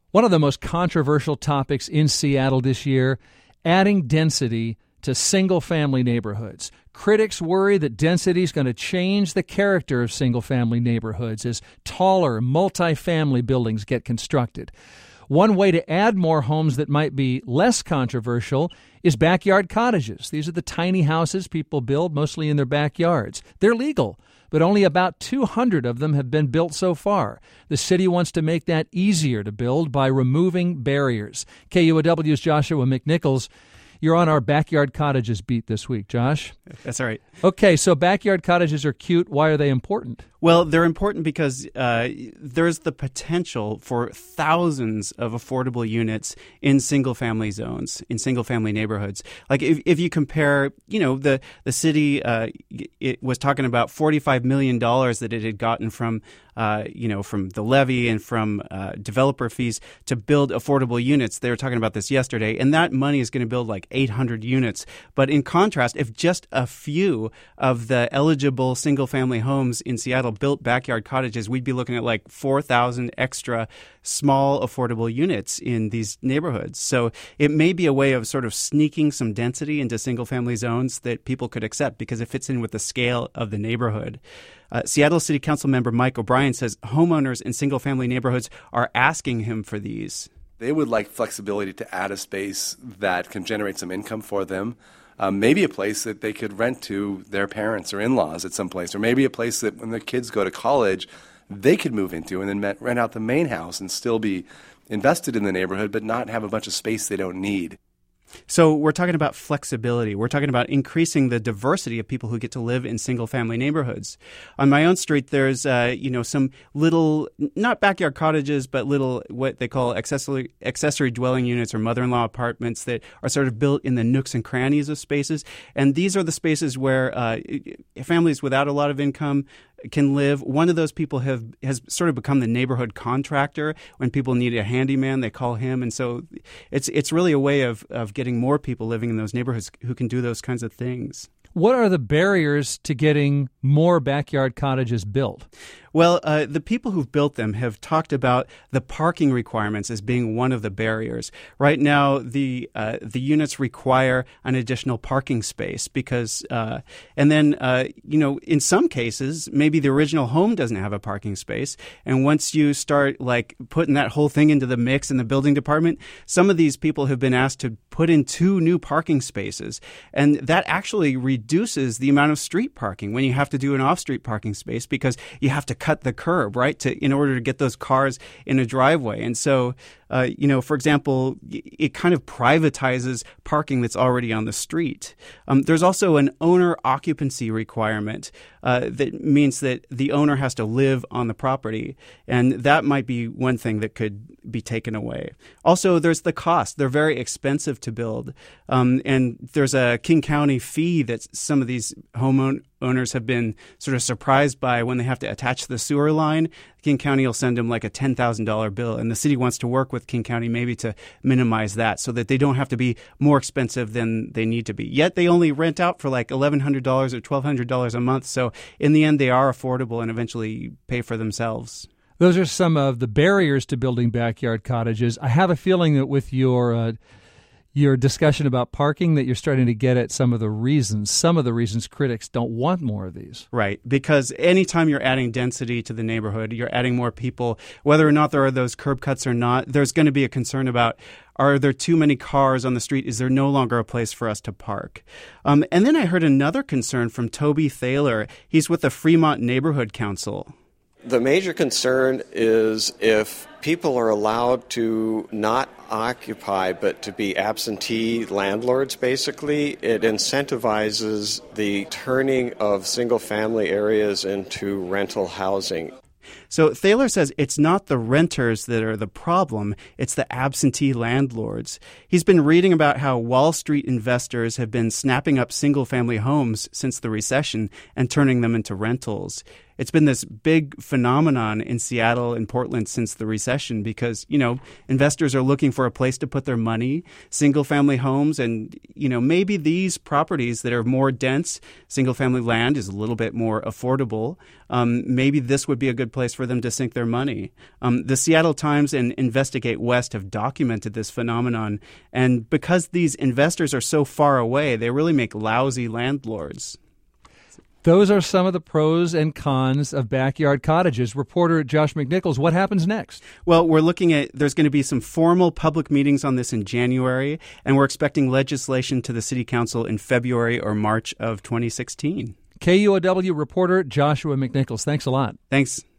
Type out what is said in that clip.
One of the most controversial topics in Seattle this year, adding density to single-family neighborhoods. Critics worry that density is going to change the character of single-family neighborhoods as taller, multi-family buildings get constructed. One way to add more homes that might be less controversial is backyard cottages. These are the tiny houses people build mostly in their backyards. They're legal, but only about 200 of them have been built so far. The city wants to make that easier to build by removing barriers. KUOW's Joshua McNichols, you're on our backyard cottages beat this week, Josh. That's right. Okay, so backyard cottages are cute. Why are they important? Well, they're important because there's the potential for thousands of affordable units in single-family zones, in single-family neighborhoods. Like if you compare, the city, it was talking about $45 million that it had gotten from the levy and from developer fees to build affordable units. They were talking about this yesterday, and that money is going to build like 800 units. But in contrast, if just a few of the eligible single-family homes in Seattle built backyard cottages, we'd be looking at like 4,000 extra small affordable units in these neighborhoods. So it may be a way of sort of sneaking some density into single-family zones that people could accept because it fits in with the scale of the neighborhood. Seattle City Council member Mike O'Brien says homeowners in single-family neighborhoods are asking him for these. They would like flexibility to add a space that can generate some income for them. Maybe a place that they could rent to their parents or in-laws at some place, or maybe a place that when their kids go to college, they could move into and then rent out the main house and still be invested in the neighborhood but not have a bunch of space they don't need. So we're talking about flexibility. We're talking about increasing the diversity of people who get to live in single-family neighborhoods. On my own street, there's some little, not backyard cottages, but little what they call accessory dwelling units or mother-in-law apartments that are sort of built in the nooks and crannies of spaces. And these are the spaces where families without a lot of income can live. One of those people has sort of become the neighborhood contractor. When people need a handyman, they call him. And so it's really a way of getting more people living in those neighborhoods who can do those kinds of things. What are the barriers to getting more backyard cottages built? Well, the people who've built them have talked about the parking requirements as being one of the barriers. Right now, the units require an additional parking space because, in some cases, maybe the original home doesn't have a parking space. And once you start like putting that whole thing into the mix in the building department, some of these people have been asked to put in 2 new parking spaces. And that actually reduces the amount of street parking when you have to do an off-street parking space because you have to cut the curb, right, in order to get those cars in a driveway. And so, for example, it kind of privatizes parking that's already on the street. There's also an owner occupancy requirement that means that the owner has to live on the property. And that might be one thing that could be taken away. Also, there's the cost. They're very expensive to build. And there's a King County fee that some of these homeowners have been sort of surprised by when they have to attach the sewer line. King County will send them like a $10,000 bill, and the city wants to work with King County maybe to minimize that so that they don't have to be more expensive than they need to be. Yet they only rent out for like $1,100 or $1,200 a month, so in the end they are affordable and eventually pay for themselves. Those are some of the barriers to building backyard cottages. I have a feeling that with your discussion about parking that you're starting to get at some of the reasons critics don't want more of these. Right, because anytime you're adding density to the neighborhood, you're adding more people, whether or not there are those curb cuts or not, there's going to be a concern about, are there too many cars on the street? Is there no longer a place for us to park? And then I heard another concern from Toby Thaler. He's with the Fremont Neighborhood Council. The major concern is if people are allowed to not occupy but to be absentee landlords, basically, it incentivizes the turning of single-family areas into rental housing. So Thaler says it's not the renters that are the problem, it's the absentee landlords. He's been reading about how Wall Street investors have been snapping up single-family homes since the recession and turning them into rentals. it's been this big phenomenon in Seattle and Portland since the recession because, investors are looking for a place to put their money, single-family homes, and, maybe these properties that are more dense, single-family land is a little bit more affordable. Maybe this would be a good place for them to sink their money. The Seattle Times and Investigate West have documented this phenomenon, and because these investors are so far away, they really make lousy landlords. Those are some of the pros and cons of backyard cottages. Reporter Josh McNichols, what happens next? Well, we're looking at, there's going to be some formal public meetings on this in January, and we're expecting legislation to the City Council in February or March of 2016. KUOW reporter Joshua McNichols, thanks a lot. Thanks.